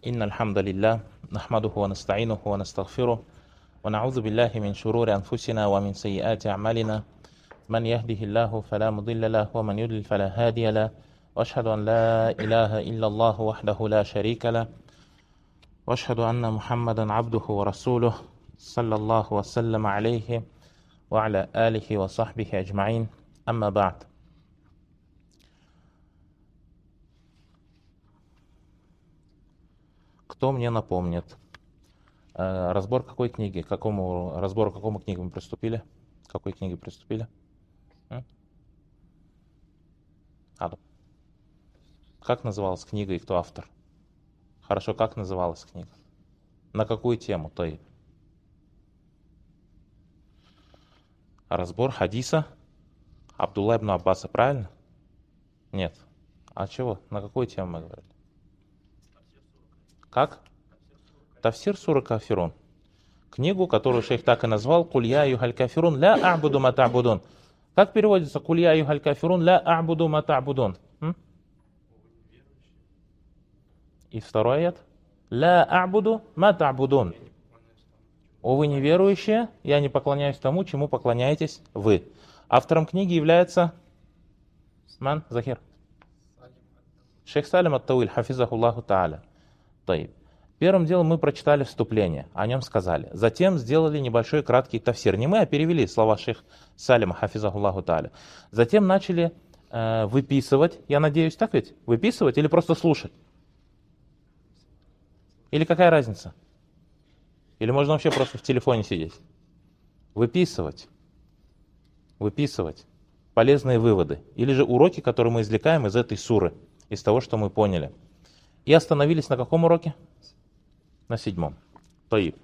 إن الحمد لله نحمده ونستعينه ونستغفره ونعوذ بالله من شرور أنفسنا ومن سيئات أعمالنا من يهده الله فلا مضل له ومن يضلل فلا هادي له وأشهد أن لا إله إلا الله وحده لا شريك له وأشهد أن محمدا عبده ورسوله صلى الله وسلم عليه وعلى آله وصحبه أجمعين أما بعد. Кто мне напомнит, разбор какой книги, разбору какому книги мы приступили? К какой книге приступили? Как называлась книга и кто автор? Хорошо, как называлась книга? На какую тему? Разбор хадиса Абдулла ибн Аббаса, правильно? Нет. А чего? На какую тему мы говорили? Как? Тафсир сура Кафирун. Книгу, которую шейх так и назвал, «Куль я юхаль кафирун ля а'буду ма та'будун». Как переводится «Куль я юхаль кафирун ля а'буду ма та'будун»? И второй аят. «Ля а'буду ма та'будун». О вы неверующие, я не поклоняюсь тому, чему поклоняетесь вы. Автором книги является Захир. Шейх Салим ат-Тауиль, хафизахуллаху та'аля. Первым делом мы прочитали вступление, о нем сказали. Затем сделали небольшой краткий тафсир. Не мы, а перевели слова шейх Салима, хафизахуллаху та'аля. Затем начали выписывать, я надеюсь, так ведь? Выписывать или просто слушать? Или какая разница? Или можно вообще просто в телефоне сидеть? Выписывать. Выписывать полезные выводы. Или же уроки, которые мы извлекаем из этой суры, из того, что мы поняли. И остановились на каком уроке? На 7-м. Таиб.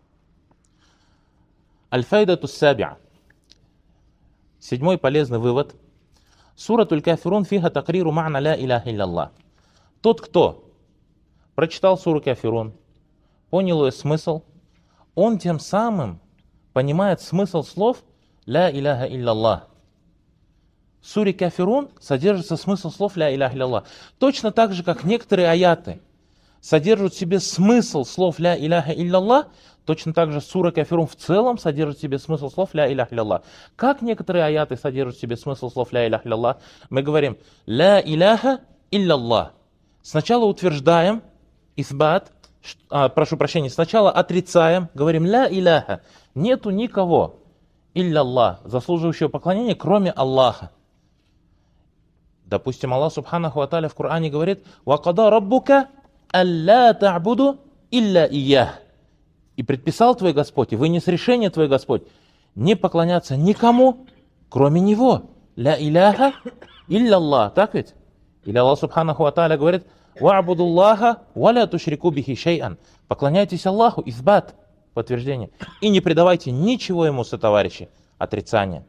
Аль-файдату ссабиа. 7-й полезный вывод. Суратуль кафирун фиха такриру ма'на ла иляха илляллах. Тот, кто прочитал суру Кафирун, понял ее смысл, он тем самым понимает смысл слов ла иляха илляллах. В суре Кафирун содержится смысл слов ля иляха илляллах. Точно так же, как некоторые аяты содержат в себе смысл слов ля иляха илляллах, точно так же сура Кафирун в целом содержит в себе смысл слов ля иляха илляллах. Как некоторые аяты содержат в себе смысл слов ля иляха илляллах? Мы говорим ля иляха илляллах. Сначала утверждаем исбат, сначала отрицаем, говорим ля иляха. Нету никого илляллах, заслуживающего поклонения, кроме Аллаха. Допустим, Аллах Субханаху ва Тааля в Коране говорит: «Вакада раббука алла та'буду илля иях». И предписал твой Господь, и вынес решение твой Господь, не поклоняться никому, кроме Него. Ля иляха илля Аллах. Так ведь? Или Аллах Субханаху ва Тааля говорит: «Ва'буду Аллаха ва ля тушрику бихи шей'ан». Поклоняйтесь Аллаху, избат, подтверждение. И не предавайте ничего Ему сотоварищи, отрицания.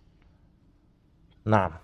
Наам.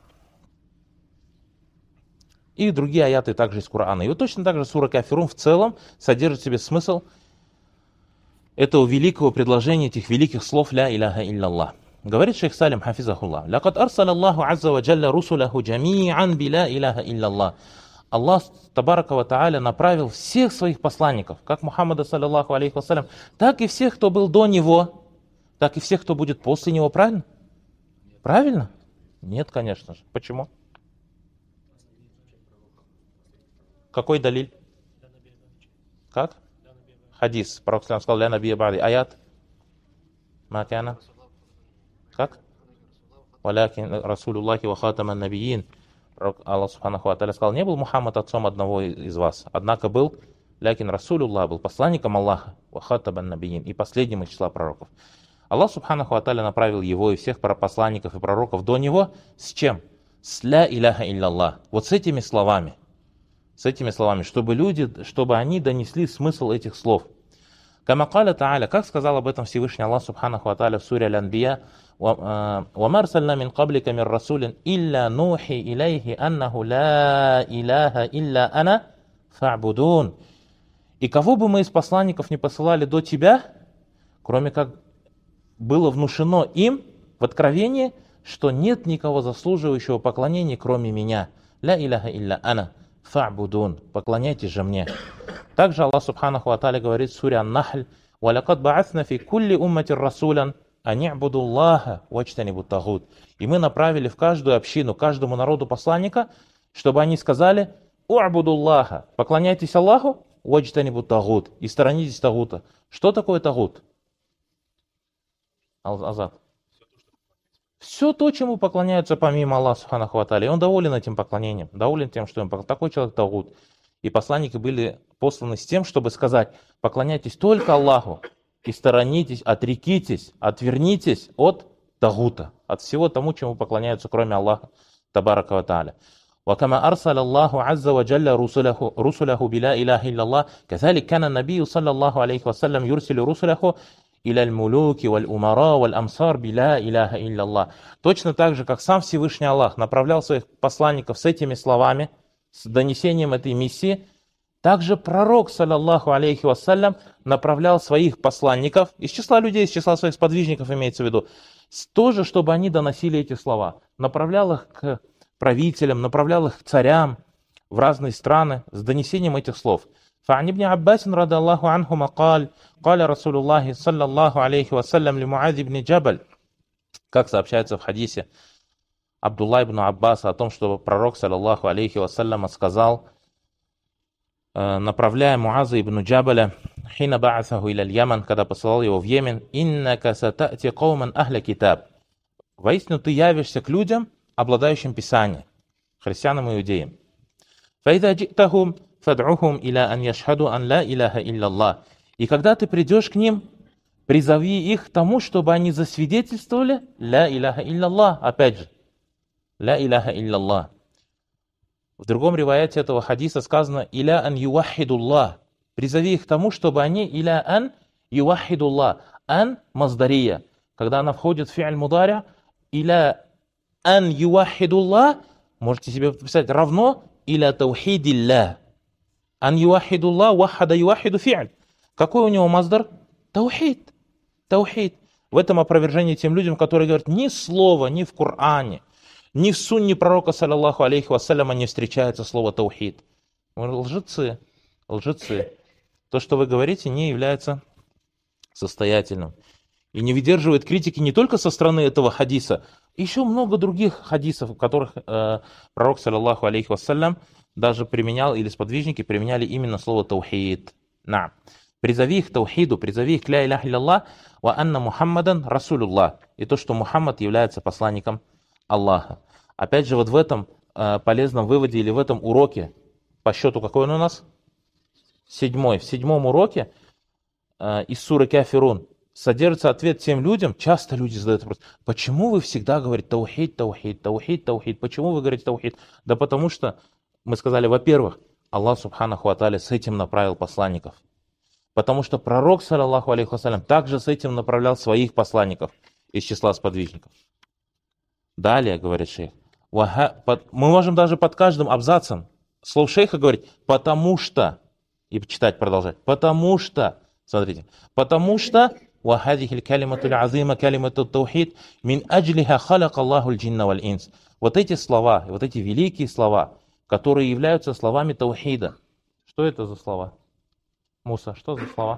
И другие аяты также из Корана. И вот точно так же сура Кафирун в целом содержит в себе смысл этого великого предложения, этих великих слов ля иляха илляллах. Говорит шейх Салим, хафизахуллах: «Лакад арсаля Аллаху азза ва джалля русуляху джами'ан би ля иляха илляллах». Аллах Табарака ва Тааля направил всех своих посланников, как Мухаммада саллаллаху алейхи вассалям, так и всех, кто был до него, так и всех, кто будет после него. Правильно? Правильно? Нет, конечно же. Почему? Какой далиль? Как? Хадис. Пророк сказал: «Ля набия ба'ди». Аят? Макана? Как? «Валякин расулуллахи ва хатаман набиин». Аллах Субханаху ва Тааля сказал: не был Мухаммад отцом одного из вас, однако был лякин расулуллах, был посланником Аллаха, ва хатаман набиин, и последним из числа пророков. Аллах Субханаху ва Тааля направил его и всех посланников и пророков до него с чем? С ля иляха илляллах. Вот с этими словами. С этими словами, чтобы они донесли смысл этих слов. Кама каля та'аля, как сказал об этом Всевышний Аллах Субханаху ва Тааля в суре Аль-Анбия: «Ва марсальна мин каблика мир расулин илля нухи илейхи аннаху ла иляха илля ана фа'будун». И кого бы мы из посланников не посылали до тебя, кроме как было внушено им в откровении, что нет никого заслуживающего поклонения, кроме меня. Ля иляха илля ана фа'будун. Поклоняйтесь же мне. Также Аллах Субханаху ва Тааля говорит в суре Ан-Нахль: «Валякад ба'аthна фи кулли умматин расулян ан и'буду Аллаха ваджтанибу тагут». И мы направили в каждую общину, каждому народу посланника, чтобы они сказали: «У'буду Аллаха», поклоняйтесь Аллаху, ваджтанибу тагут, и сторонитесь тагута. Что такое тагут? Азат. Все то, чему поклоняются помимо Аллаха Субханаху ва Тааля. И он доволен этим поклонением, доволен тем, что им такой человек тагут. И посланники были посланы с тем, чтобы сказать: поклоняйтесь только Аллаху и сторонитесь, отрекитесь, отвернитесь от тагута, от всего тому, чему поклоняются, кроме Аллаха Табарака ва Тааля. وكما أرسل الله عز وجل رسله بلا إله إلا الله كذلك كان النبي صلى الله عليه وسلم يرسل رسله إلى الملوك والأمراء والأمصار بلا إله إلا الله. Точно так же, как сам Всевышний Аллах направлял своих посланников с этими словами, с донесением этой миссии, также пророк, саллаллаху алейхи вассалям, направлял своих посланников, из числа людей, из числа своих сподвижников имеется в виду, тоже, чтобы они доносили эти слова, направлял их к правителям, направлял их к царям в разные страны с донесением этих слов. فعن ابن عباس رضي الله عنهما قال رسول الله صلى الله عليه وسلم لمعاذ بن جبل, как сообщается в хадисе Абдулла ибн Аббаса о том, что пророк, саллаллаху алейхи вассалям, сказал, направляя Муаза ибн Джабаля, хина ба'асаху иля Яман, когда посылал его в Йемен: «Иннака сатати кауман ахля китаб». Воистину ты явишься к людям, обладающим Писанием, христианам и иудеям. «Фаида джитахум фад'ухум иля ан яшхаду ан ла иляха илля Аллах». И когда ты придешь к ним, призови их к тому, чтобы они засвидетельствовали ла иляха илля Аллах. Опять же, ла иляха илля Аллах. В другом риваяте этого хадиса сказано: «Иля ан ювахидуллах». Призови их к тому, чтобы они иля ан ювахидуллах. Ан маздария. Когда она входит в фи'аль мударя, иля ан ювахидуллах, можете себе написать равно иля таухидилля. Ан ювахидуллах, вахада ювахиду фи'аль. Какой у него маздар? Таухид. Таухид. В этом опровержении тем людям, которые говорят: ни слова, ни в Коране, ни в сунне пророка, саллаллаху алейхи вассаляма, не встречается слово таухид. Лжецы, лжецы. То, что вы говорите, не является состоятельным. И не выдерживает критики не только со стороны этого хадиса, еще много других хадисов, в которых пророк, саллаллаху алейхи вассалям, даже применял, или сподвижники применяли именно слово таухид. На. Призови их к таухиду, призови их к ля иляха илля ва анна Мухаммадан расулюллах. И то, что Мухаммад является посланником Аллаха. Опять же, вот в этом полезном выводе или в этом уроке, по счету какой он у нас? 7. В 7 уроке из суры Кафирун содержится ответ тем людям, часто люди задают вопрос: почему вы всегда говорите таухид, таухид, таухид, таухид? Почему вы говорите таухид? Да потому что, мы сказали, во-первых, Аллах Субханаху ва Тааля с этим направил посланников. Потому что пророк, саллаллаху алейхи вассалям, также с этим направлял своих посланников из числа сподвижников. Далее, говорит шейх, мы можем даже под каждым абзацем слов шейха говорить «потому что», и читать, продолжать. Потому что, смотрите, потому что وَهَذِهِ الْكَلِمَةُ الْعَظِيمَةُ كَلِمَةُ التَّوْحِيدِ مِنْ أَجْلِهَا خَلَقَ اللَّهُ الْجِنَّ وَالْإِنسَ. Вот эти слова, вот эти великие слова, которые являются словами таухида. Что это за слова? Муса, что за слова?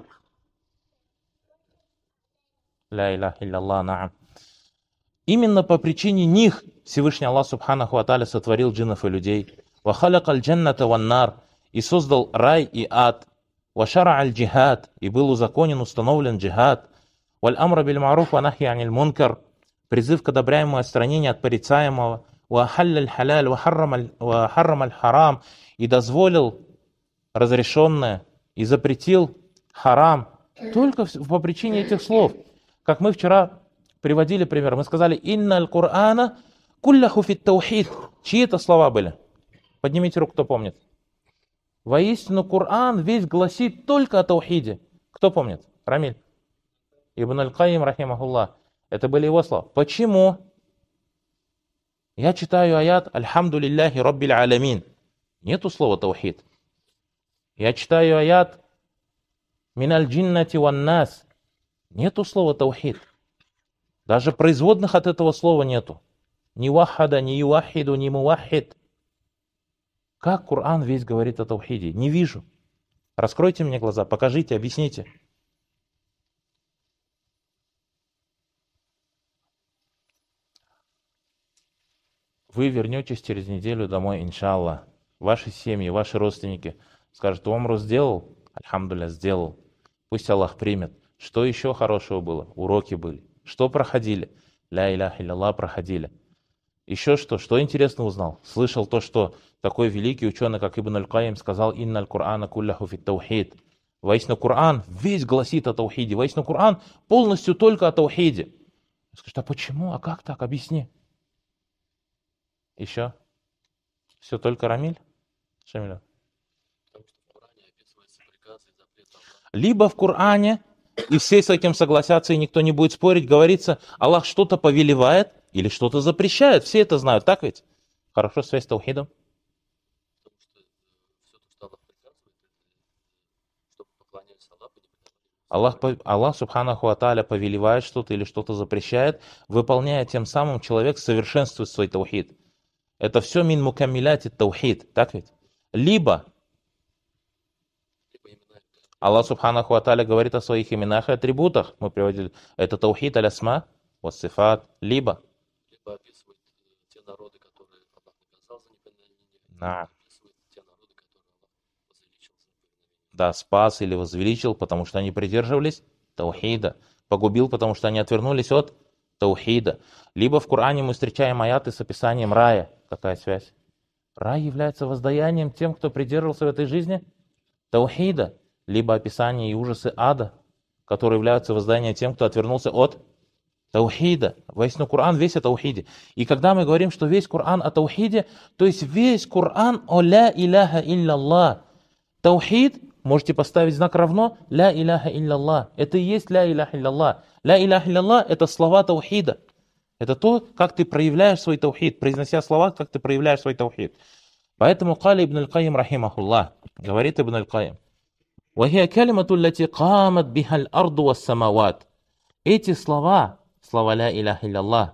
Ля иляха илля-Аллах, наам. Именно по причине них Всевышний Аллах Субханаху ва Тааля сотворил джиннов и людей. «Ва халакаль джанната ван нар», и создал рай и ад. «Ва шара аль джихад», и был узаконен, установлен джихад. «Валь амра биль маруф ва нахи аниль мункар», призыв к одобряемому, отстранению от порицаемого. «Ва халлаль халяль ва харрам аль харам», и дозволил разрешенное, и запретил харам. Только по причине этих слов. Как мы вчера приводили пример. Мы сказали: «Инна аль-Кур'ана кулляху фит таухид». Чьи это слова были? Поднимите руку, кто помнит. Воистину, Коран весь гласит только о таухиде. Кто помнит? Рамиль. Ибн аль-Каим, рахимахуллах. Это были его слова. Почему? Я читаю аят «Альхамду лилляхи раббиль алямин». Нету слова таухид. Я читаю аят «Миналь джиннати ван нас». Нету слова таухид. Даже производных от этого слова нету. Ни вахада, ни юахиду, ни муахид. Как Коран весь говорит о таухиде? Не вижу. Раскройте мне глаза, покажите, объясните. Вы вернетесь через неделю домой, иншаллах. Ваши семьи, ваши родственники скажут: умру сделал? Альхамдулилля, сделал. Пусть Аллах примет. Что еще хорошего было? Уроки были. Что проходили? Ля иляха илляллах проходили. Еще что? Что интересно узнал? Слышал то, что такой великий ученый, как Ибн Аль-Каим, сказал: «Инна аль-Кур'ана кулляху фит таухид». Воистину Коран весь гласит о таухиде. Воистину Коран полностью только о таухиде. Скажет: а почему? А как так? Объясни. Еще? Все только Рамиль? Шамиля? Либо в Коране, и все с этим согласятся, и никто не будет спорить, говорится, Аллах что-то повелевает или что-то запрещает. Все это знают, так ведь? Хорошо, связь с таухидом. Аллах субханаху ва тааля повелевает что-то или что-то запрещает, выполняя тем самым, человек совершенствует свой таухид. Это все мин мукаммиляти таухид, так ведь? Либо Аллах субханаху ва тааля говорит о своих именах и атрибутах, мы приводили, это таухид аля-асма ва сифат, либо описывает те народы, которые Аллах наказал за неповиновение, описывает те народы, которые Аллах возвеличил за неповиновение. Да, спас или возвеличил, потому что они придерживались таухида, погубил, потому что они отвернулись от таухида. Либо в Коране мы встречаем аяты с описанием рая. Какая связь? Рай является воздаянием тем, кто придерживался в этой жизни таухида. Либо описание и ужасы ада, которые являются воздаянием тем, кто отвернулся от таухида. Воистину Коран весь о таухиде. И когда мы говорим, что весь Коран о таухиде, то есть весь Коран о ля иляха илляллах. Таухид, можете поставить знак равно, ля иляха илляллах. Это и есть ля иляха илляллах. Ля иляха илляллах — это слова таухида. Это то, как ты проявляешь свой таухид. Произнося слова, как ты проявляешь свой таухид. Поэтому Кали ибн аль-Каим рахимахуллах, говорит ибн аль-Каим, «Вахия калимату лати камат бихаль арду ва самават». Эти слова, слова ля иляха илляллах,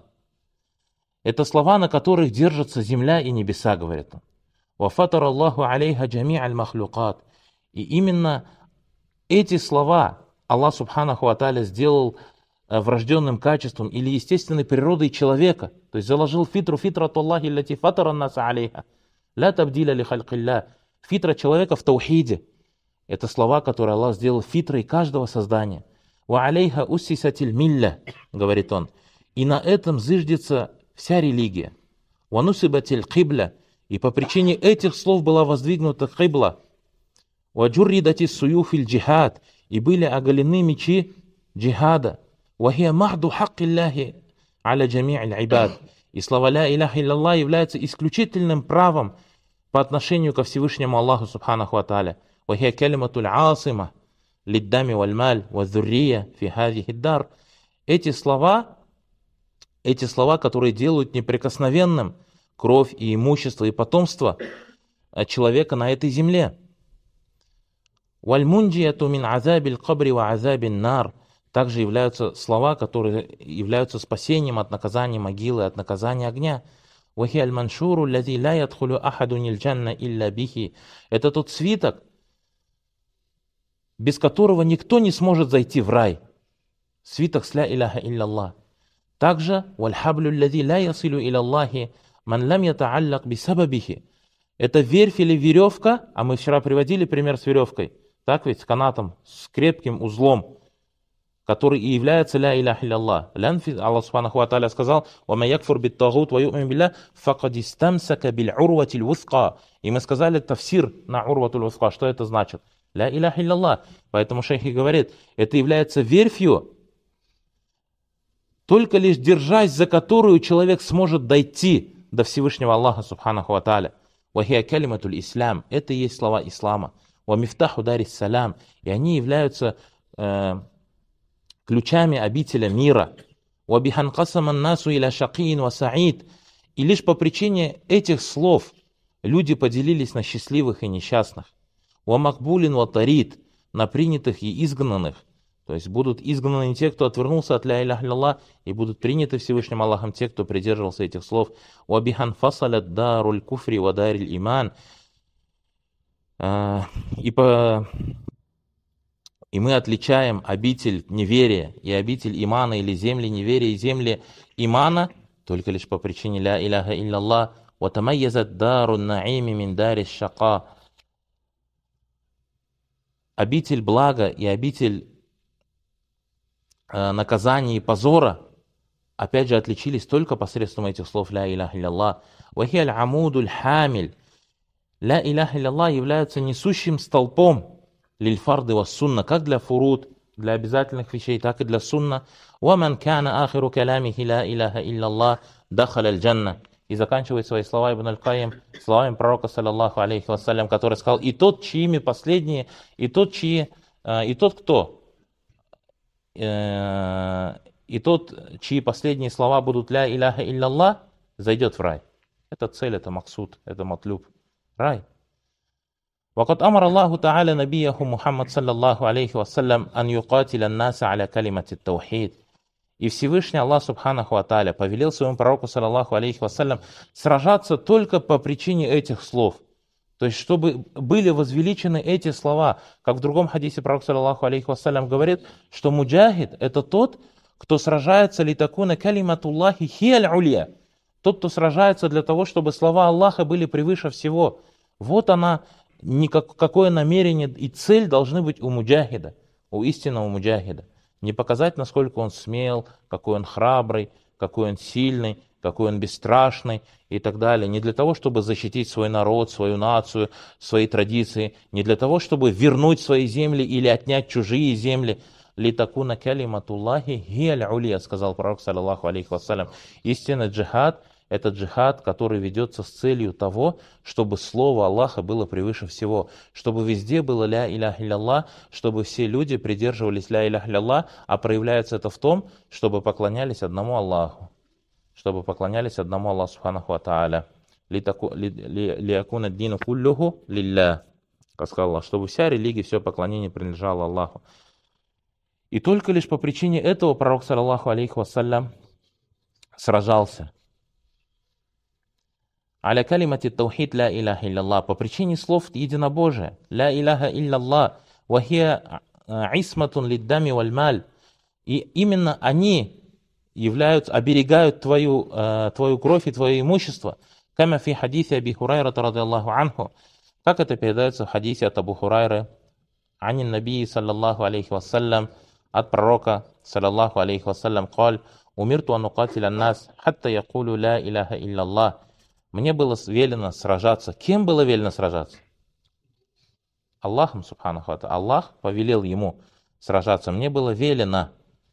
это слова, на которых держатся земля и небеса, говорит он. «Вафатар Аллаху алейха джами' аль-махлюкат». И именно эти слова Аллах субханаху ва тааля сделал врожденным качеством или естественной природой человека. То есть заложил фитрату Аллахи лати фатара наса алейха. Ля табдиля ли халькилля. Фитра человека в таухиде. Это слова, которые Аллах сделал фитрой каждого создания. «Ва алейха уссисатиль милля», говорит он. И на этом зыждется вся религия. «Ва нусибатиль кибля», и по причине этих слов была воздвигнута кибла. «Ва джурридати суюфиль джихад», и были оголены мечи джихада. «Ва хия махду хаккиллахи аля джами'иль ибад». И слова ля иляха илляллах являются исключительным правом по отношению ко Всевышнему Аллаху субханаху ва тааля. وهي كلمة العاصمة للدم والمال والذرية في هذه الدار. Эти слова, которые делают неприкосновенным кровь и имущество и потомство человека на этой земле. وَالْمُنْجِيَةُ مِنْ عَذَابِ الْقَبْرِ وَعَذَابِ النَّارِ. Также являются слова, которые являются спасением от наказания могилы, от наказания огня. وَهِيَ الْمَنْشُورُ الَّذِي لَا يَدْخُلُ أَحَدٌ الْجَنَّةَ إِلَّا بِهِ. Это тот свиток, без которого никто не сможет зайти в рай. Свиток с ля иляха илляллах. Также вальхаблю аллази ля ясилу иляллахи ман лам ятааллак бисабабихи. Это верфь или веревка, а мы вчера приводили пример с веревкой, так ведь, с канатом, с крепким узлом, который и является ля иляха илляллах. Аллах субханаху ва тааля сказал: «Ва ма якфур бит тагут ва ю'мин билля факад истамсака бил урватил вусқа». И мы сказали тафсир на урватул вусқа. Что это значит? Ля иляха илляллах. Поэтому шейх и говорит, это является верфью, только лишь держась за которую человек сможет дойти до Всевышнего Аллаха субханаху ва тааля. Вахия калиматуль ислам. Это и есть слова ислама. Ва мифтаху дарис салям. И они являются ключами обителя мира. Ва бихан касаман насу иля шакиин ва саид. И лишь по причине этих слов люди поделились на счастливых и несчастных. Ва макбулин ва тарид, на принятых и изгнанных. То есть будут изгнаны те, кто отвернулся от ля иляха илляллах, и будут приняты Всевышним Аллахом те, кто придерживался этих слов. Ва бихан фасалят даруль куфри ва дариль иман. И мы отличаем обитель неверия и обитель имана, или земли неверия и земли имана, только лишь по причине ля иляха илляллах. وَتَمَيَّزَتْ دَارُ النَّعِيمِ مِنْ دَارِ الشَّقَاءِ. Обитель блага и обитель наказания и позора, опять же, отличились только посредством этих слов ля иляха илляллах. وَهِيَ الْعَمُودُ الْحَامِلِ. Ля иляха илляллах являются несущим столпом лильфарды ва сунна, как для фуруд, для обязательных вещей, так и для сунна. وَمَنْ كَانَ آخِرُ كَلَامِهِ لَا إِلَهَ إِلَّا اللَّهِ دَخَلَ الْجَنَّةِ. И заканчивает свои слова Ибн аль-Кайим словами пророка, саллаллаху алейхи вассалям, который сказал: и тот, чьими последние, и тот, чьи последние слова будут ля иляха илляллах, зайдет в рай. Это цель, это максуд, это матлюб. Рай. وقد أمر الله تعالى نبيه محمد صلى الله عليه وسلم أن يقاتل الناس على كلمة التوحيد. И Всевышний Аллах Субханаху ва Тааля повелел своему пророку, саллаллаху алейхи вассалям, сражаться только по причине этих слов. То есть, чтобы были возвеличены эти слова. Как в другом хадисе пророк, саллаллаху алейхи вассалям, говорит, что муджахид — это тот, кто сражается литакуна калиматуллахи хиаль улья. Тот, кто сражается для того, чтобы слова Аллаха были превыше всего. Вот она, какое намерение и цель должны быть у муджахида, у истинного муджахида. Не показать, насколько он смел, какой он храбрый, какой он сильный, какой он бесстрашный и так далее. Не для того, чтобы защитить свой народ, свою нацию, свои традиции. Не для того, чтобы вернуть свои земли или отнять чужие земли. «Литакуна калиматуллахи хиаль улья», сказал пророк, саллаллаху алейхи вассалям. Истинный джихад — это джихад, который ведется с целью того, чтобы слово Аллаха было превыше всего, чтобы везде было ля иляха илляллах, чтобы все люди придерживались ля иляха илляллах, а проявляется это в том, чтобы поклонялись одному Аллаху, чтобы поклонялись одному Аллаху субханаху ва тааля. «Лиякуна дину куллюху лилля», как сказал Аллах, чтобы вся религия, все поклонение принадлежало Аллаху. И только лишь по причине этого пророк, саллаллаху алейхи вассалям, сражался. «Аля калимати таухид ля иляха илляллах», по причине слов единобожия. «Ля иляха илляллах, вахия исматун лиддами валь маль». И именно они оберегают твою кровь и твое имущество. «Кама фи хадисе Аби Хурайрата радиаллаху анху», как это передается в хадисе от Абу Хурайры, анин набии саллаллаху алейхи вассалям, от пророка, саллаллаху алейхи вассалям, «Каль, умирту ан укатиля нас, хатта якулю ля иляха илляллах». Мне было велено сражаться. Кем было велено сражаться? Аллахом, субханаху ва тааля. Аллах повелел ему сражаться. Мне было велено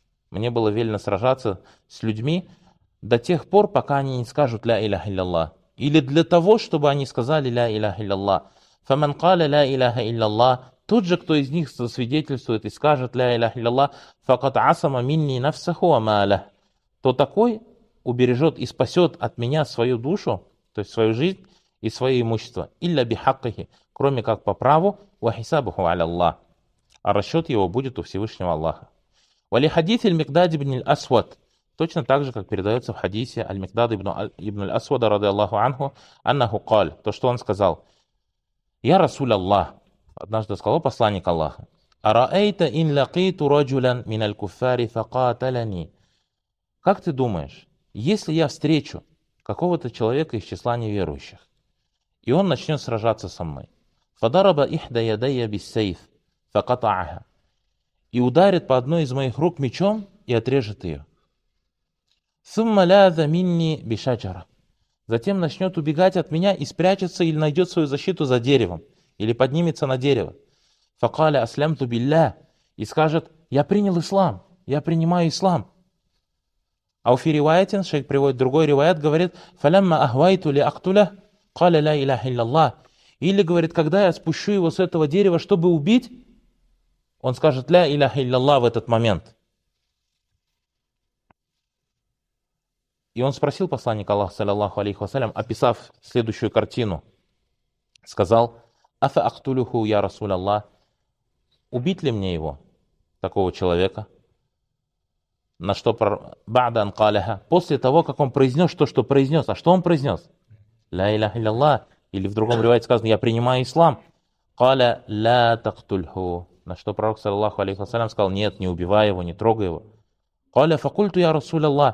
сражаться с людьми до тех пор, пока они не скажут ля иляха илляллах. Или для того, чтобы они сказали ля иляха илляллах. Фаман каля ля иляха илляллах. Тот же, кто из них засвидетельствует и скажет ля иляха илляллах, факат асама минни нафсаху ва малах. То такой убережет и спасет от меня свою душу, то есть свою жизнь и свое имущество. Илля бихаккахи, кроме как по праву, ва хисабуху аля Аллах. А расчет его будет у Всевышнего Аллаха. Вали хадис аль-Микдад ибн аль-Асвад, точно так же, как передается в хадисе аль-Микдад ибн аль-Асвада, ради Аллаху анху, аннаху каль, то, что он сказал: «Я Расуль Аллах», однажды сказал посланник Аллаха, «Араэйта ин лакиту раджулян мин аль-куффари факаталани». Как ты думаешь, если я встречу какого-то человека из числа неверующих, и он начнет сражаться со мной, «Фадараба ихда ядайя биссейф факатааха», и ударит по одной из моих рук мечом и отрежет ее. «Сумма ляза минни бишаджара», затем начнет убегать от меня и спрячется или найдет свою защиту за деревом, или поднимется на дерево. «Факаля аслямту билля», и скажет: «Я принял ислам, я принимаю ислам». А у риваятин, шейх приводит другой риваят, говорит: «Фалямма ахвайту ли актуля, каля ля иляха илляллах». Или говорит, когда я спущу его с этого дерева, чтобы убить, он скажет ля иляха илляллах в этот момент. И он спросил посланника Аллаха, саллаллаху алейхи вассалям, описав следующую картину, сказал: «Афа ахтулюху я Расуль Аллах», убить ли мне его, такого человека? На что ба'да ан каляха, после того, как он произнес то, что произнес. А что он произнес? Ля иляха илляллах. Или в другом ривайте сказано: «Я принимаю ислам». Каля ля тактульху. На что пророк, саллаллаху алейхи вассалям, сказал: нет, не убивай его, не трогай его. Каля факульту я Расуль Аллах.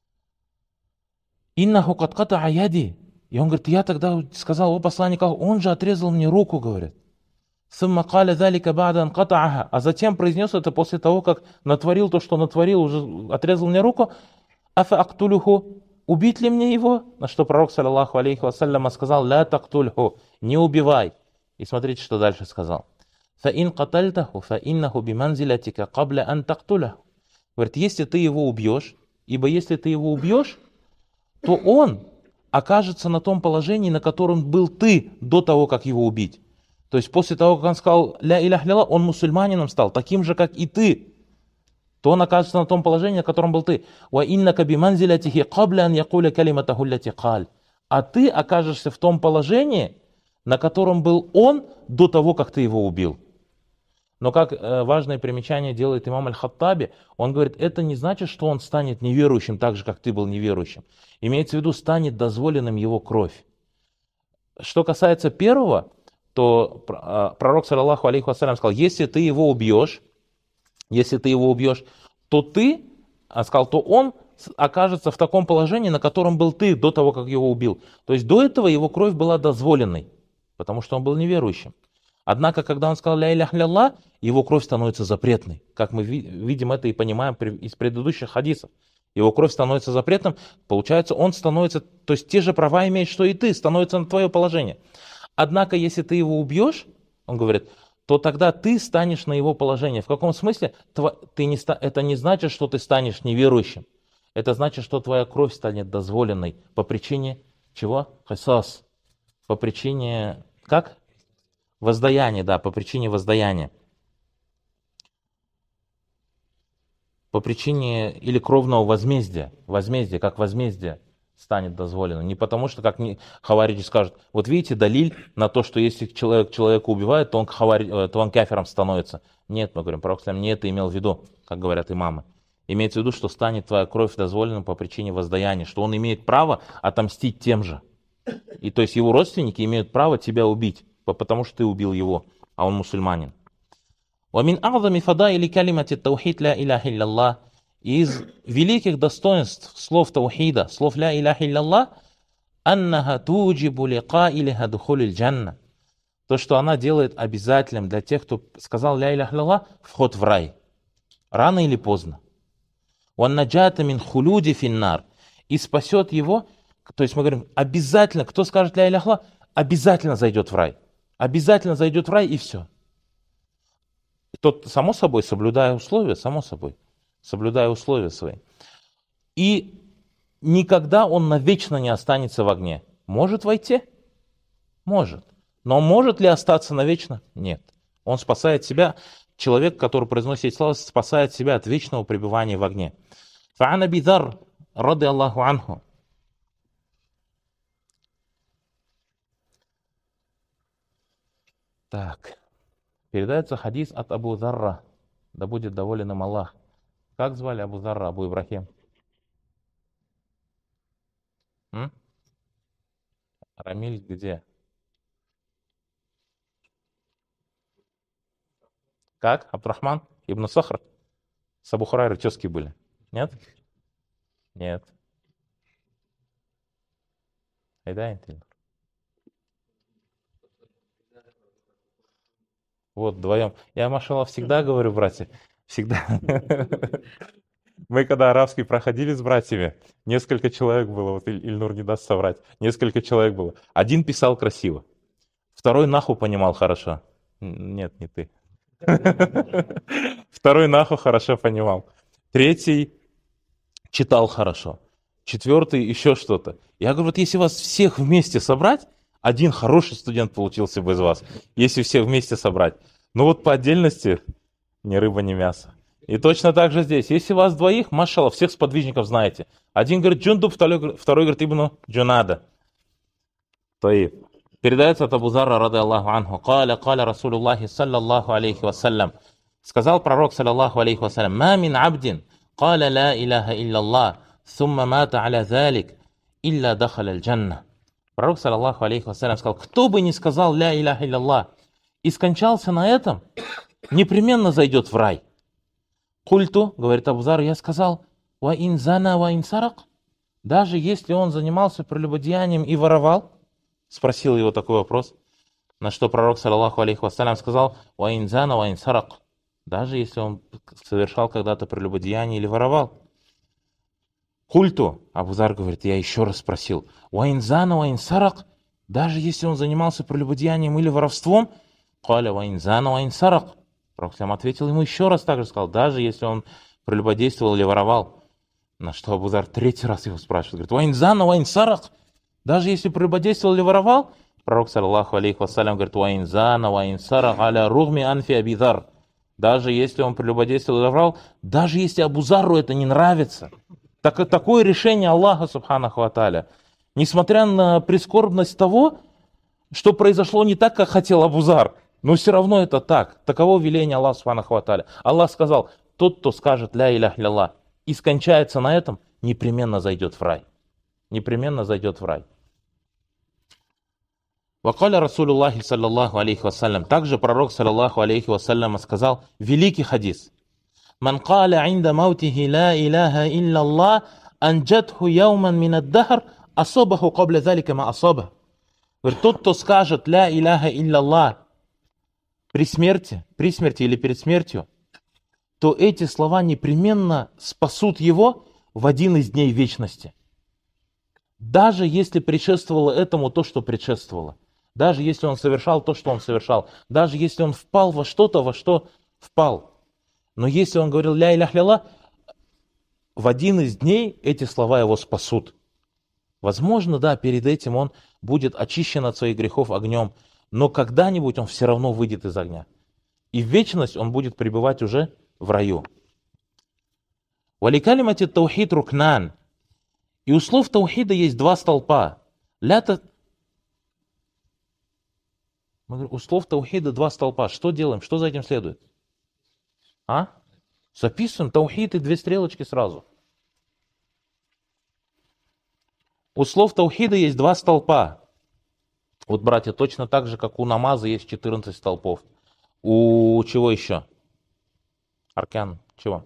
Иннаху кад катаа яди. И он говорит: я тогда сказал: о посланник Аллаха, он же отрезал мне руку, говорит. Сумма каля залика ба'да ан катааха. А затем произнес это после того, как натворил то, что натворил, уже отрезал мне руку. Афа актулюху. Убить ли мне его? На что пророк, саллаллаху алейхи вассалям, сказал: ля тактульху. Не убивай. И смотрите, что дальше сказал. Фаин катальтаху фаиннаху биманзилатика кабля ан тактуляху. Говорит: если ты его убьешь, ибо если ты его убьешь, то он окажется на том положении, на котором был ты до того, как его убить. То есть после того, как он сказал ля илях илля, он мусульманином стал, таким же, как и ты. То он окажется на том положении, на котором был ты. Ва иннака биманзилатихи кабля ан якуля калиматаху лати каль. А ты окажешься в том положении, на котором был он до того, как ты его убил. Но как важное примечание делает имам Аль-Хаттаби, он говорит: это не значит, что он станет неверующим так же, как ты был неверующим. Имеется в виду, станет дозволенным его кровь. Что касается первого, то пророк, саллаллаху алейхи вассалям, сказал: если ты его убьешь, то ты, сказал, то он окажется в таком положении, на котором был ты до того, как его убил. То есть до этого его кровь была дозволенной, потому что он был неверующим. Однако, когда он сказал ля илях илля, его кровь становится запретной. Как мы видим это и понимаем из предыдущих хадисов. Его кровь становится запретным, получается, он становится, то есть те же права имеет, что и ты, становится на твое положение. Однако, если ты его убьешь, он говорит, то тогда ты станешь на его положение. В каком смысле? Это не значит, что ты станешь неверующим. Это значит, что твоя кровь станет дозволенной по причине чего? Хисас. По причине, как? Воздаяние, да, по причине воздаяния. По причине или кровного возмездия. Возмездие, как возмездие станет дозволено. Не потому что, как хавариджи скажут, вот видите, далиль на то, что если человека убивает, то он кафиром становится. Нет, мы говорим, пророк не это имел в виду, как говорят имамы. Имеется в виду, что станет твоя кровь дозволенной по причине воздаяния, что он имеет право отомстить тем же. И то есть его родственники имеют право тебя убить, потому что ты убил его, а он мусульманин. وَمِنْ أَعْظَمِ فَضَائِلِ كَلِمَةِ التَّوْحِيدِ لَا إِلَهَ إِلَّا اللَّهِ. Из великих достоинств слов таухида, слов ля иляха илля аннаха туджибу ликаилиха духулиль джанна. То, что она делает обязательным для тех, кто сказал ля иляха илля, вход в рай. Рано или поздно. Ваннаджата мин хулюди финнар. И спасет его, то есть мы говорим, обязательно, кто скажет ля иляха илля, обязательно зайдет в рай. Обязательно зайдет в рай и все. Тот, само собой, соблюдая условия, соблюдая условия свои. И никогда он навечно не останется в огне. Может войти? Может. Но может ли остаться навечно? Нет. Он спасает себя, человек, который произносит эти слова, спасает себя от вечного пребывания в огне. Фа'ан Аби Дзар, ради Аллаху анху. Так. Передается хадис от Абу Зарра, да будет доволен им Аллах. Как звали Абу Зарра, Абу Ибрахим? Рамиль где? Как? Абдурахман? Ибн Сахр? С Абу Хурайрой тезки были. Нет? Нет. Айда, вот, вдвоем. Я, машаллах, всегда говорю, братья, всегда. Мы когда арабский проходили с братьями, несколько человек было, вот Ильнур не даст соврать, несколько человек было. Один писал красиво, второй наху понимал хорошо. Нет, не ты. Второй наху хорошо понимал. Третий читал хорошо. Четвертый еще что-то. Я говорю, вот если вас всех вместе собрать, один хороший студент получился бы из вас, если всех вместе собрать. Ну вот по отдельности ни рыба, ни мясо. И точно так же здесь. Если вас двоих, машалла, всех сподвижников знаете. Один говорит Джундуб, второй говорит Ибну Джунада. Передается от Абу Зарра, ради Аллаху анху. Каля Расулуллахи саллаллаху алейхи вассалям. Сказал пророк, саллаллаху алейхи вассалям, ма мин абдин, каля ла илляха илляллах, сумма мата аля залик, илля дахаля аль-джанна. Пророк, саллаллаху алейхи вассалям, сказал, кто бы ни сказал ля илляха илляллах, и скончался на этом, непременно зайдет в рай. Культу, говорит Абу Зар, я сказал, ва ин зана ва ин сарак, даже если он занимался прелюбодеянием и воровал, спросил его такой вопрос, на что пророк, саллаллаху алейхи вассалям, сказал, ва ин зана ва ин сарак, даже если он совершал когда-то прелюбодеяние или воровал. Культу, Абу Зар говорит, я еще раз спросил, ва ин зана ва ин сарак, даже если он занимался прелюбодеянием или воровством, каля ва ин зана ва ин сарак. Пророк ответил ему еще раз, также сказал, даже если он прелюбодействовал или воровал. На что Абу Зар третий раз его спрашивает, говорит, ва ин зана ва ин сарак, даже если прелюбодействовал или воровал, пророк, саллаллаху алейхи вассалям, говорит, ва ин зана ва ин сарак аля ругми анфи Аби Зар, даже если он прелюбодействовал или воровал, даже если Абу Зару это не нравится. Такое решение Аллаха, субханаху ва тааля, несмотря на прискорбность того, что произошло не так, как хотел Абу Зар, но все равно это так. Таково веление Аллаха, субханаху ва тааля. Аллах сказал, тот, кто скажет ля илях илlallah и скончается на этом, непременно зайдет в рай. Непременно зайдет в рай. Вакаля Расулуллахи саллаллаху алейхи вассалям. Также пророк саллаллаху алейхи вассалям сказал великий хадис. Ман каля инда маутихи ла иляха илlallah анджатху яуман мин ад-дахр асабаху кабля залика ма асабах. Говорит, тот, кто скажет ля иляха илlallah при смерти или перед смертью, то эти слова непременно спасут его в один из дней вечности. Даже если предшествовало этому то, что предшествовало. Даже если он совершал то, что он совершал. Даже если он впал во что-то, во что впал. Но если он говорил ля илях илlallah, в один из дней эти слова его спасут. Возможно, да, перед этим он будет очищен от своих грехов огнем, но когда-нибудь он все равно выйдет из огня. И в вечность он будет пребывать уже в раю. Валикалимати таухид рукнан. И у слов таухида есть два столпа. У слов таухида два столпа. Что делаем? Что за этим следует? Записываем таухид и две стрелочки сразу. У слов таухида есть два столпа. Вот, братья, точно так же, как у намаза есть 14 столпов. У чего еще? Аркан, чего?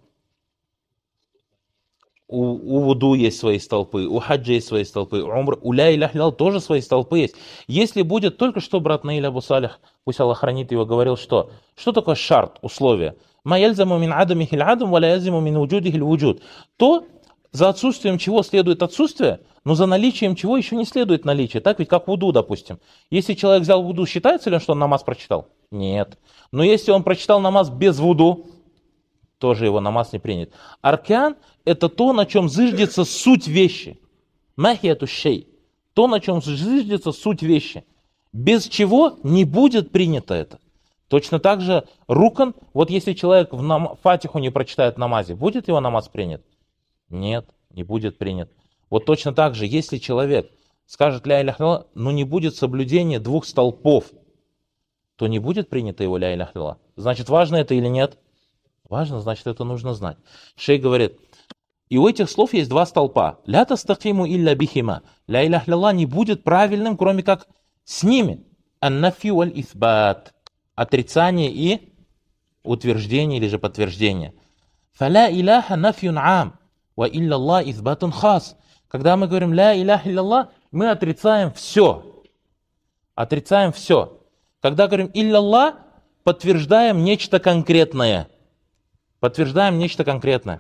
У вуду есть свои столпы, у хаджа есть свои столпы, у ля илях илlallah тоже свои столпы есть. Если будет, только что брат Наиль Абу Салих, пусть Аллах хранит его, говорил, что такое шарт, условие? Ма яльзаму мин адамихи л-адам, ва ла яльзаму мин вуджудихи л-вуджуд. То, за отсутствием чего следует отсутствие, но за наличием чего еще не следует наличие. Так ведь как вуду, допустим. Если человек взял вуду, считается ли он, что он намаз прочитал? Нет. Но если он прочитал намаз без вуду, тоже его намаз не принят. Аркан – это то, на чем зыждется суть вещи. Махияту шей. То, на чем зыждется суть вещи. Без чего не будет принято это. Точно так же рукан, вот если человек фатиху не прочитает в намазе, будет его намаз принят? Нет, не будет принят. Вот точно так же, если человек скажет ля илях илlallah, но не будет соблюдения двух столпов, то не будет принято его ля илях илlallah. Значит, важно это или нет? Важно, значит, это нужно знать. Шейх говорит, и у этих слов есть два столпа. Ля тастакиму илля бихима. Ля илях илlallah не будет правильным, кроме как с ними. Ан-нафи валь-исбат. Отрицание и утверждение или же подтверждение. Фаля иляха нафьюн ам. Ва илlallah исбатун хас. Когда мы говорим ля илях илlallah, мы отрицаем все. Отрицаем все. Когда говорим илlallah, подтверждаем нечто конкретное. Подтверждаем нечто конкретное.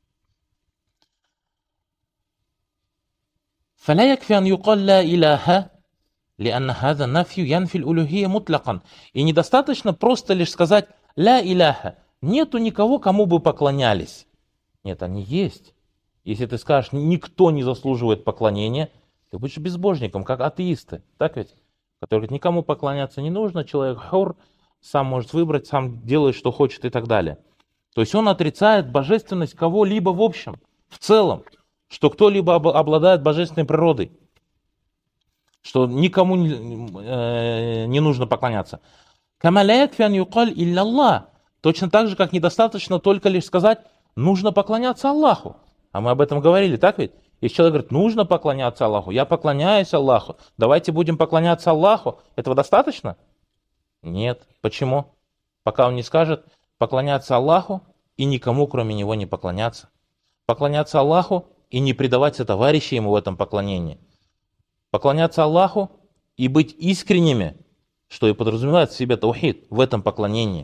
فلا يكفي أن يقال لا إله لأن هذا النفي ينفي الألوهية مطلقا. И недостаточно просто лишь сказать ля иляха. Нету никого, кому бы поклонялись. Нет, они есть. Если ты скажешь, никто не заслуживает поклонения, ты будешь безбожником, как атеисты. Так ведь? Которые говорят, никому поклоняться не нужно, человек хур, сам может выбрать, сам делает, что хочет и так далее. То есть он отрицает божественность кого-либо в общем, в целом, что кто-либо обладает божественной природой, что никому не нужно поклоняться. Точно так же, как недостаточно только лишь сказать, нужно поклоняться Аллаху. А мы об этом говорили, так ведь? Если человек говорит, нужно поклоняться Аллаху, я поклоняюсь Аллаху, давайте будем поклоняться Аллаху, этого достаточно? Нет. Почему? Пока он не скажет поклоняться Аллаху и никому, кроме Него, не поклоняться. Поклоняться Аллаху и не предавать товарища Ему в этом поклонении. Поклоняться Аллаху и быть искренними, что и подразумевает в себе таухид, в этом поклонении.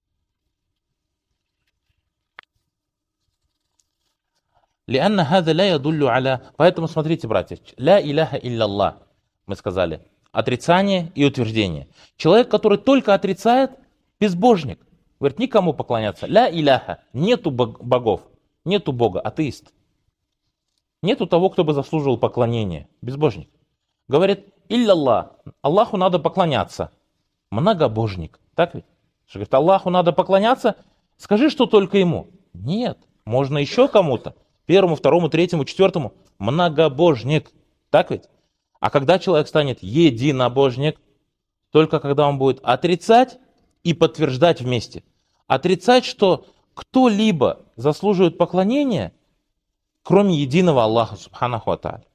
Поэтому смотрите, братья, ля иляха илля мы сказали, отрицание и утверждение. Человек, который только отрицает, безбожник. Говорит, никому поклоняться. Ля иляха, нету богов, нету Бога, атеист. Нету того, кто бы заслуживал поклонения, безбожник. Говорит, илля Аллаху надо поклоняться. Многобожник, так ведь? Что говорит, Аллаху надо поклоняться, скажи, что только Ему. Нет, можно еще кому-то. Первому, второму, третьему, четвертому. Многобожник. Так ведь? А когда человек станет единобожник? Только когда он будет отрицать и подтверждать вместе. Отрицать, что кто-либо заслуживает поклонения, кроме единого Аллаха, субханаху ва тааля.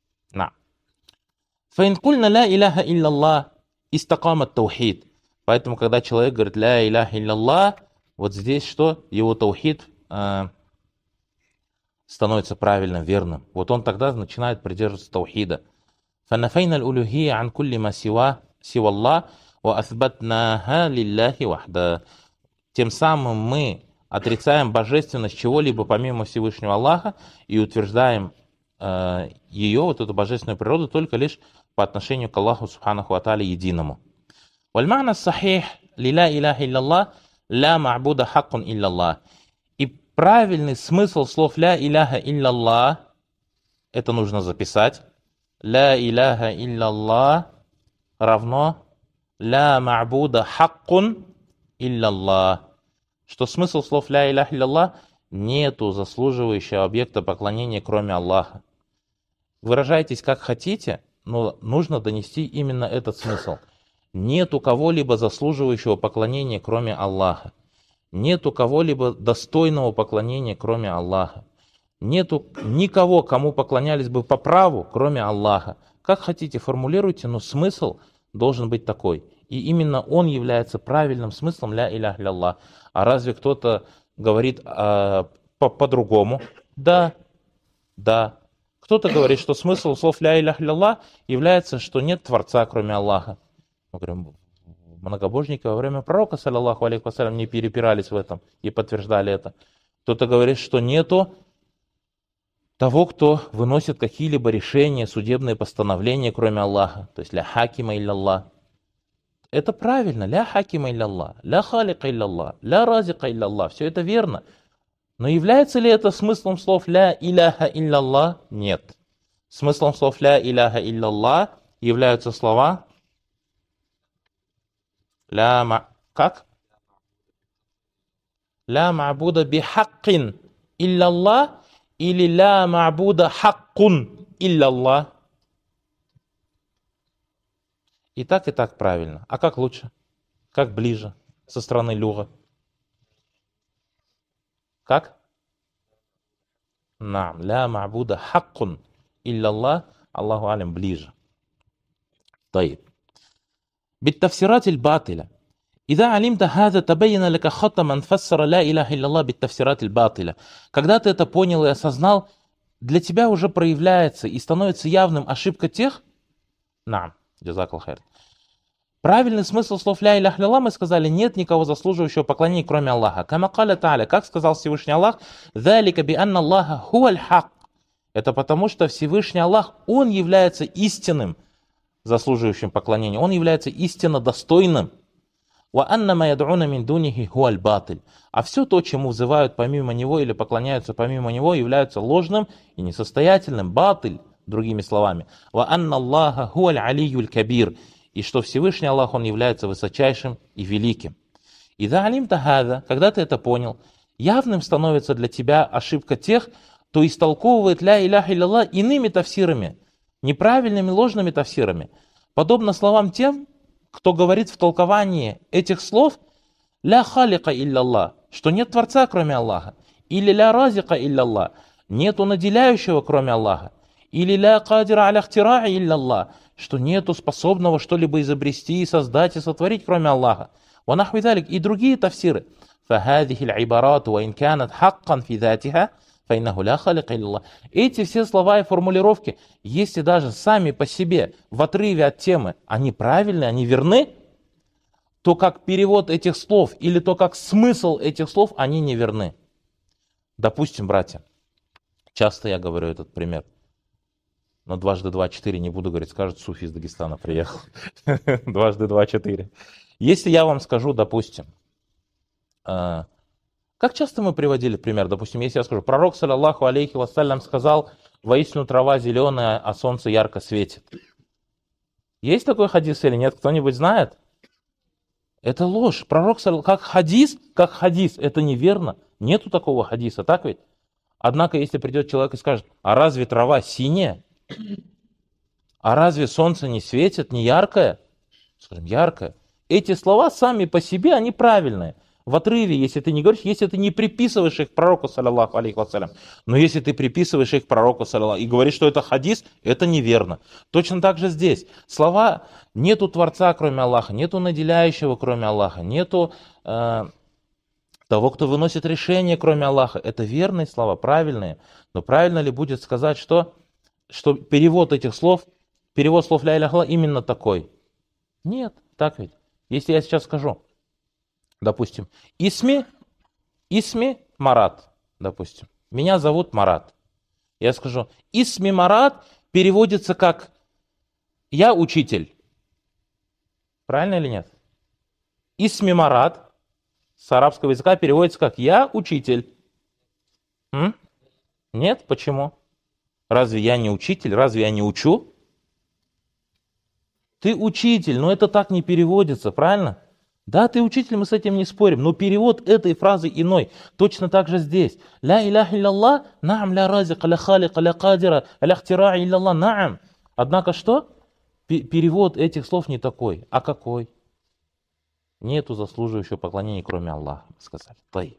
فَإِنْ قُلْنَا لَا إِلَهَ إِلَّا اللَّهِ إِسْتَقَامَ التَّوْحِيد. Поэтому, когда человек говорит «Ля иляха илля вот здесь что? Его таухид становится правильным, верным. Вот он тогда начинает придерживаться таухида. فَنَفَيْنَا الْأُلُوهِيَّةَ عَنْ كُلِّ مَا سِوَى اللَّهِ وَأَثْبَتْنَاهَا لِلَّهِ وَحْدَهُ. Тем самым мы отрицаем божественность чего-либо помимо Всевышнего Аллаха и утверждаем ее, вот эту божественную природу, только лишь по отношению к Аллаху Субханаху ва Тааля единому. وَالْمَعْنَى الصَّحِيحِ لِلَا إِلَهَ إِلَّا اللَّهِ لَا مَعْبُودَ حَقٌّ إِلَّا اللَّهِ. И правильный смысл слов «Ля иляха илля это нужно записать. «Ля иляха илля равно «Ля ма'буда хаккун илля». Что смысл слов «Ля иляха илля» нету заслуживающего объекта поклонения, кроме Аллаха. Выражайтесь как хотите, но нужно донести именно этот смысл. Нету кого-либо заслуживающего поклонения, кроме Аллаха. Нету кого-либо достойного поклонения, кроме Аллаха. Нету никого, кому поклонялись бы по праву, кроме Аллаха. Как хотите, формулируйте, но смысл должен быть такой. И именно он является правильным смыслом «Ля иляха илля». А разве кто-то говорит по-другому? Да. Кто-то говорит, что смысл слов «Ля иляха илля» является, что нет Творца, кроме Аллаха. Мы говорим, многобожники во время пророка, саллаллаху алейхи вассалям, не перепирались в этом и подтверждали это. Кто-то говорит, что нету того, кто выносит какие-либо решения, судебные постановления, кроме Аллаха. То есть «Ля хакима илля». Это правильно. «Ля хакима илля», «Ля халика илля», «Ля разика илля». Все это верно. Но является ли это смыслом слов «Ля иляха илля»? Нет. Смыслом слов «Ля иляха илля» являются слова как? «Ля ма'буда бихаккин илля» или «Ля ма'буда хаккун илля». И так правильно. А как лучше? Как ближе? Со стороны люга? Как? «Ля ма'буда хаккун илля». Аллаху алям ближе. طيب. بالتفسيرات الباطلة. إذا علمت هذا تبين لك خطأ من فسر لا إله إلا الله بالتفسيرات الباطلة. Когда ты это понял и осознал, для тебя уже проявляется и становится явным ошибка тех, джазакаллаху хайр. Правильный смысл слов «Ля иляха илля» мы сказали, нет никого заслуживающего поклонения, кроме Аллаха. Кама каля тааля, как сказал Всевышний Аллах, «Залика би анна Аллаха хуаль хак». Это потому, что Всевышний Аллах, Он является истинным, заслуживающим поклонения. Он является истинно достойным. А все то, чему взывают помимо Него или поклоняются помимо Него, является ложным и несостоятельным. Батыль, другими словами. И что Всевышний Аллах, Он является высочайшим и великим. Когда ты это понял, явным становится для тебя ошибка тех, кто истолковывает «Ля иляха илля» иными тафсирами, неправильными, ложными тафсирами. Подобно словам тем, кто говорит в толковании этих слов «Ля халика илля», что нет Творца, кроме Аллаха, или «Ля разика илля», нету наделяющего, кроме Аллаха, или «Ля кадира аля ихтира'i илля», что нету способного что-либо изобрести, создать и сотворить, кроме Аллаха. وَنَحْوِ ذَلِكَ. И другие тафсиры. فَهَذِهِ الْعِبَارَاتُ وَإِنْ كَانَتْ حَقًّا فِي ذَاتِهَا فَإِنَّهُ لَا خَالِقَ إِلَّا اللَّهُ. Эти все слова и формулировки, если даже сами по себе в отрыве от темы, они правильны, они верны, то как перевод этих слов или то как смысл этих слов, они не верны. Допустим, братья, часто я говорю этот пример, но дважды два — 4 не буду говорить, скажут, суфи из Дагестана приехал. Дважды два — 4. Если я вам скажу, допустим, как часто мы приводили пример, допустим, если я скажу, пророк, саллаллаху алейхи вассалям, сказал, воистину трава зеленая, а солнце ярко светит. Есть такой хадис или нет? Кто-нибудь знает? Это ложь. Пророк, как хадис, это неверно. Нету такого хадиса, так ведь? Однако, если придет человек и скажет, а разве трава синяя? А разве солнце не светит, не яркое? Скажем, яркое. Эти слова сами по себе, они правильные. В отрыве, если ты не говоришь, если ты не приписываешь их пророку, саллаллаху алейхи вассалям. Но если ты приписываешь их пророку, саллаллаху, и говоришь, что это хадис, это неверно. Точно так же здесь. Слова «нету Творца, кроме Аллаха», «нету наделяющего, кроме Аллаха», «нету того, кто выносит решение, кроме Аллаха». Это верные слова, правильные. Но правильно ли будет сказать, что перевод этих слов, перевод слов «ля иляха илlallah» именно такой? Нет, так ведь. Если я сейчас скажу, допустим, Исми Марат, допустим. Меня зовут Марат. Я скажу, Исми Марат переводится как «я учитель». Правильно или нет? Исми Марат с арабского языка переводится как «я учитель». Нет? Почему? Разве я не учитель? Разве я не учу? Ты учитель, но это так не переводится, правильно? Да, ты учитель, мы с этим не спорим, но перевод этой фразы иной. Точно так же здесь. Ля иляха илlallah, наам ля разика, ля халика, ля кадира, ля хтира илlallah, наам. Однако что? Перевод этих слов не такой. А какой? Нету заслуживающего поклонения, кроме Аллаха, сказали. Тай.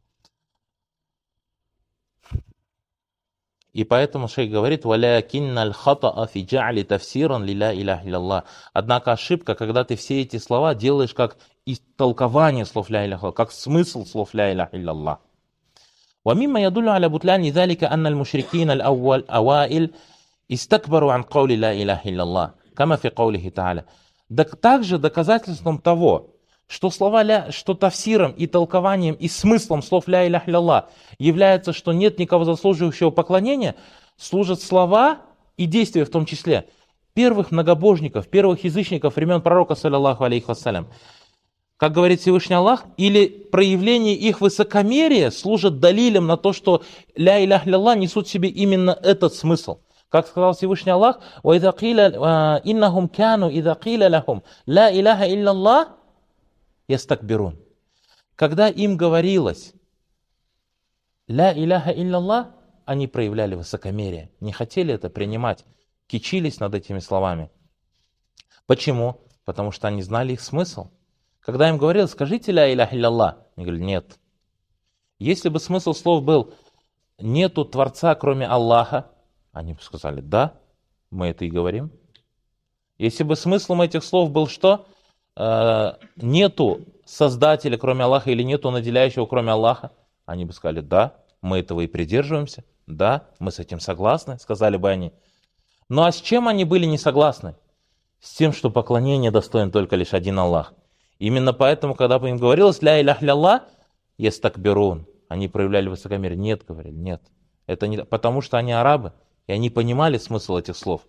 И поэтому шейх говорит, «Валякинналь хатаа фи джа'ли тафсиран ли ля иляха илlallah». Однако ошибка, когда ты все эти слова делаешь как истолкование слов ля иляха илlallah, как смысл слов ля иляха илlallah. ومما يدل على بطلان ذلك أن المشركين الأوائل استكبروا عن قول لا إله إلا الله كما في قوله تعالى. Также доказательством того, что что тафсиром и толкованием и смыслом слов «ля иляха илlallah» является, что нет никого заслуживающего поклонения, служат слова и действия в том числе первых многобожников, первых язычников времен пророка, саллаллаху алейхи вассалям. Как говорит Всевышний Аллах, или проявление их высокомерия служит далилем на то, что «ля иляха илlallah» несут в себе именно этот смысл. Как сказал Всевышний Аллах, «Иннахум кану идha қиля лахум ла иляха илlallah ястакбирун». Когда им говорилось «ля иляха илlallah», они проявляли высокомерие, не хотели это принимать, кичились над этими словами. Почему? Потому что они знали их смысл. Когда им говорилось «скажите ля иляха илlallah», они говорили «нет». Если бы смысл слов был «нету Творца, кроме Аллаха», они бы сказали «да, мы это и говорим». Если бы смыслом этих слов был что? Нету Создателя, кроме Аллаха, или нету наделяющего, кроме Аллаха, они бы сказали «да, мы этого и придерживаемся, да, мы с этим согласны», сказали бы они. Ну а с чем они были не согласны? С тем, что поклонение достоин только лишь один Аллах. Именно поэтому, когда бы им говорилось «ля иляха илlallah ястакбирун», они проявляли высокомерие. Нет, говорили, нет. Это не потому, что они арабы, и они понимали смысл этих слов.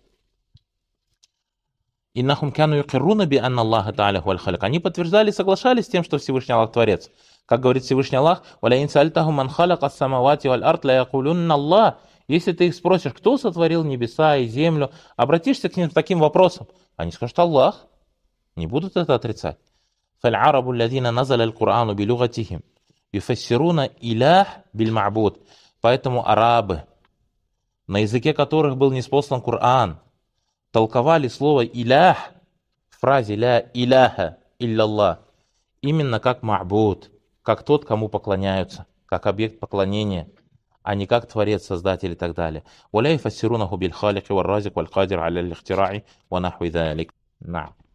«Иннахум кану юкирруна би анна Аллаха та'аля хуаль халик». Они подтверждали, соглашались с тем, что Всевышний Аллах Творец. Как говорит Всевышний Аллах, «Валя ин сальтаху ман халака ас-самавати валь ард ла якулунна Аллах». Если ты их спросишь, кто сотворил небеса и землю, обратишься к ним с таким вопросом, они скажут «Аллах». Не будут это отрицать. فالعرب الذين نزل القرآن بلغتهم يفسرون إله بالمعبود. Поэтому арабы, на языке которых был ниспослан Коран, толковали слово «илях» в фразе «ля иляха илlallah» именно как ма'буд, как тот, кому поклоняются, как объект поклонения. а не как Творец, Создатель и так далее. ولا يفسرونه بالخالق والرازق والقادر على الاختراع ونحو ذلك. نعم.